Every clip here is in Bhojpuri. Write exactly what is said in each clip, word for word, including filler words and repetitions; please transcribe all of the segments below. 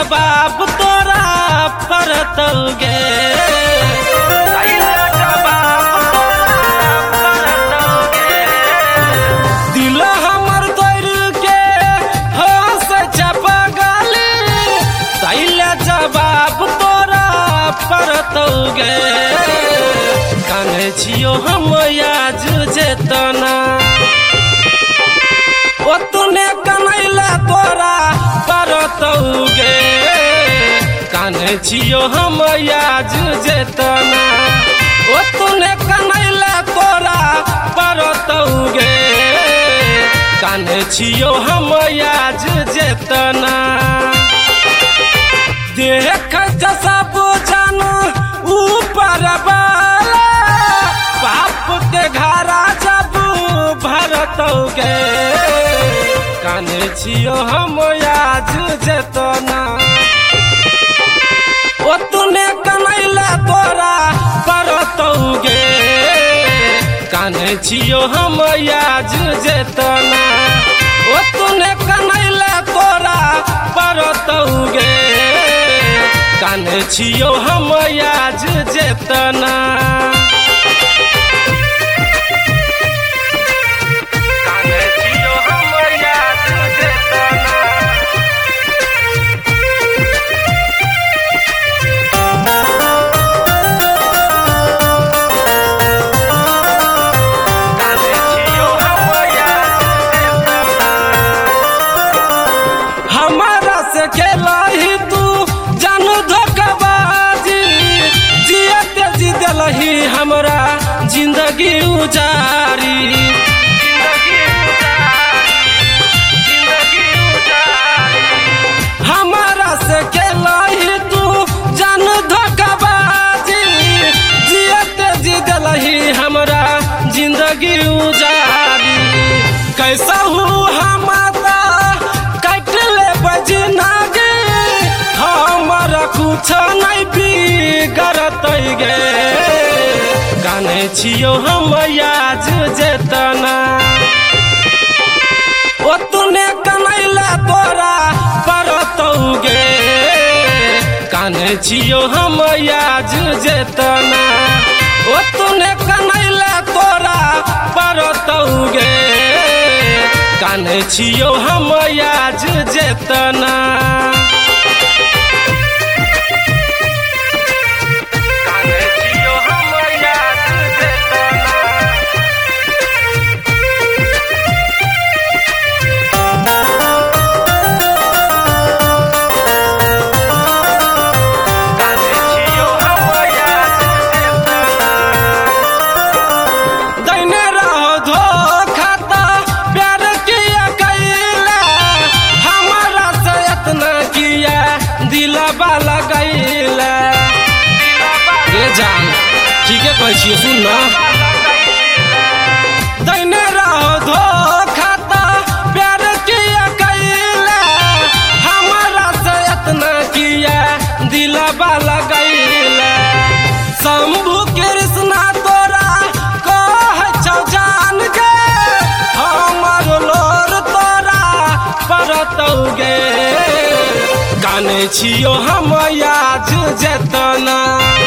जवाब तोरा परतौगे दिल हमर तोड़ के हंस चपगली तैले जवाब तोरा परतौगे काने छियो हम आज जेतना ओतने कनैला तोरा परतौगे काने छियो हम आज जेतना ओतने कनैला तोरा परतौगे काने छियो हम आज जेतना देख सब जानू ऊपर वाला पाप के घरा जब भरतौगे काने छियो हम आज जेतना ओतने कनैला तोरा परतौगे काने छियो हम आज जेतना ओतने कनैला तोरा परतौगे काने छियो हम आज जेतना हमरा जिंदगी उजारी हमारा से खेलही तू जान धोखाबाजी जियत जी दिलही हमरा जिंदगी उजारी कैसा हूँ हम कट ले बजनागे हमारा कुछ नहीं बिगड़तैगे काने छियो हम आज जेतना ओतने कनैला तोरा परतौगे काने छियो हम आज जेतना ओतने कनैला तोरा परतौगे काने छियो हम आज जेतना ठीक है कह छी सुन ना दैने रहो धोखा ता प्यार किया कैला हमारा से इतना किया दिलवा लगैला शंभू कृष्णा तोरा कह छौ जान गे हमर लोर तोरा परतौगे काने छियो हम आज जेतना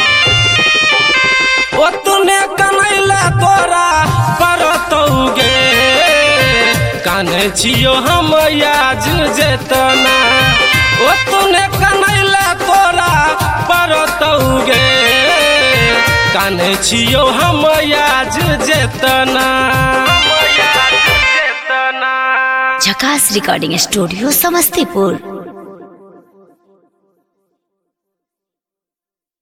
ओतने कनैला तोरा परतौगे काने छियो हम आज जेतना ओतने कनैला तोरा परतौगे काने छियो हम आज जेतना झकास रिकॉर्डिंग स्टूडियो समस्तीपुर।